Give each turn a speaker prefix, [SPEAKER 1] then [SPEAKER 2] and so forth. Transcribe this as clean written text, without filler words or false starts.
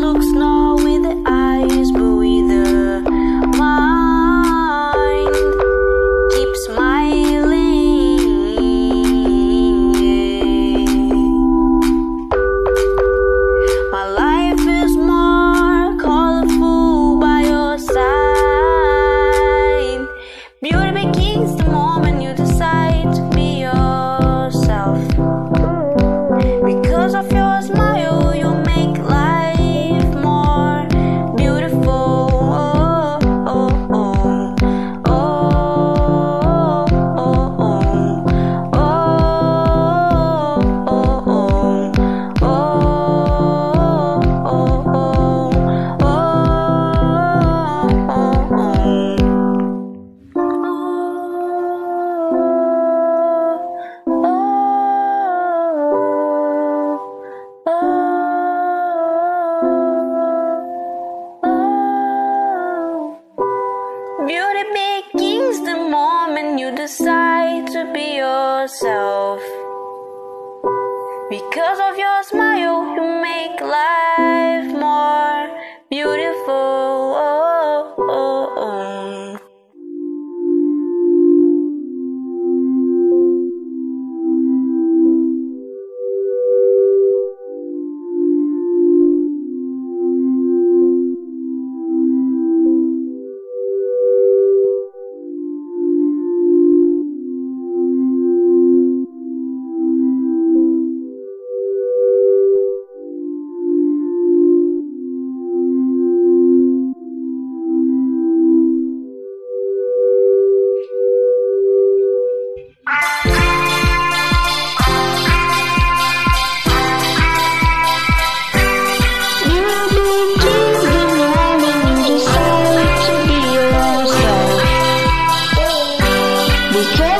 [SPEAKER 1] looks not with the eyes, but with the mind. Keep smiling, yeah. My life is more colorful by your side. Beauty begins the moment you decide to be yourself. Because of your smile, you make life more beautiful. Oh, oh, oh. Oh, oh, oh. Oh, oh, oh. Oh, oh, oh. Beauty begins the moment you decide to be yourself. Because of your smile, you make life more beautiful. Oh, oh, oh. Because